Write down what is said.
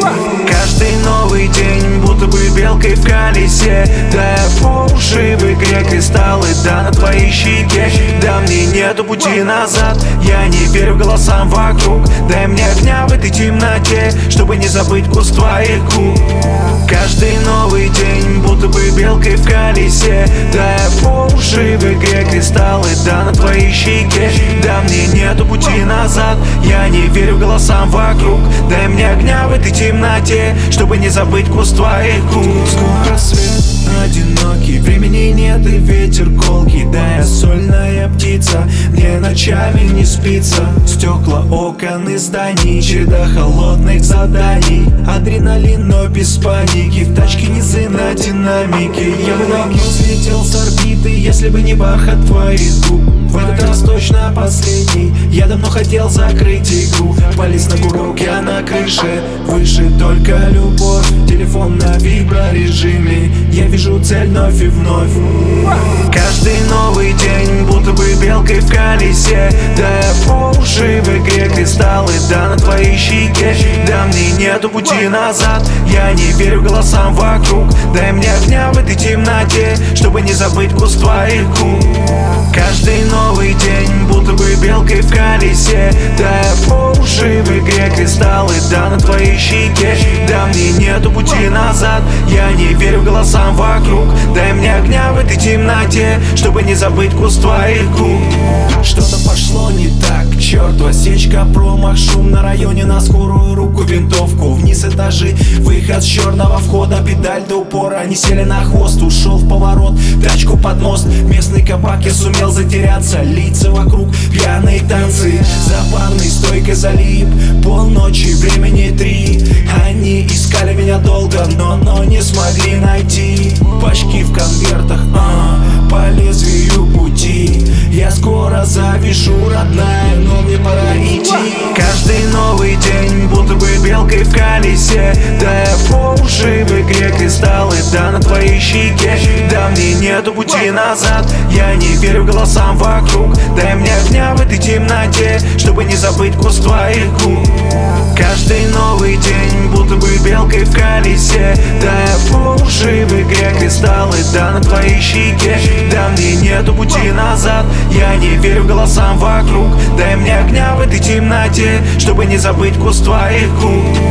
Каждый новый день будто бы белкой в колесе. Да я по уши в игре кристаллы, да на твоей щеке. Да мне нету пути назад, я не верю голосам вокруг. Дай мне огня в этой темноте, чтобы не забыть вкус твоих губ. Каждый новый день будто бы белкой в колесе. Да я по уши в игре кристаллы, да на твоей щеке. Да мне нету пути назад, я не верю голосам вокруг. Дай мне огня в этой темноте, чтобы не забыть вкус твоих губ. Скоро свет, одинокий, времени нет и ветер колкий. Да я сольная птица, мне ночами не спится. Стекла окон и зданий, череда холодных заданий. Адреналин, но без паники, в тачке низы на динамике. Я бы давно слетел с орбиты, если бы не бархат твоих губ. В этот раз точно последний, я давно хотел закрыть игру. Полез на курок, я на крыше, выше только любовь. Телефон на виброрежиме, я вижу цель вновь и вновь. Каждый новый день будто бы белкой в колесе. Да я по уши в игре кристаллы, да на твоей щеке. Да мне нету пути назад, я не верю голосам вокруг. Дай мне огня в этой темноте, чтобы не забыть вкус твоих губ. Каждый новый день будто бы белкой в колесе. Да я по уши в игре кристаллы, да на твоей щеке. Да мне нету пути назад, я не верю голосам вокруг. Дай мне огня в этой темноте, чтобы не забыть вкус твоих губ. Что-то пошло не так, к черту осечка, промах, шум на районе, на скорую руку винтовку. Вниз этажи, выход с черного входа, педаль до упора. Не сели на хвост, ушел в поворот, тачку под мост. Местный кабак, я сумел затеряться, лица вокруг, пьяные танцы. За барной стойкой залип, полночи, времени 3. Они искали меня долго, но не смогли найти. Пачки в конвертах, по лезвию пути. Я скоро завишу, родная, но мне пора идти. Каждый новый день будто бы белкой в колесе. Да я по уши в игре кристаллы, да на твоей щеке. Да мне нету пути назад, я не верю голосам вокруг. Дай мне огня в этой темноте, чтобы не забыть вкус твоих губ. Каждый новый день будто бы белкой в колесе. Да я по уши в игре кристаллы, да на твоей щеке. Да мне нету пути назад, я не верю голосам вокруг. Дай мне огня в этой темноте, чтобы не забыть вкус твоих губ.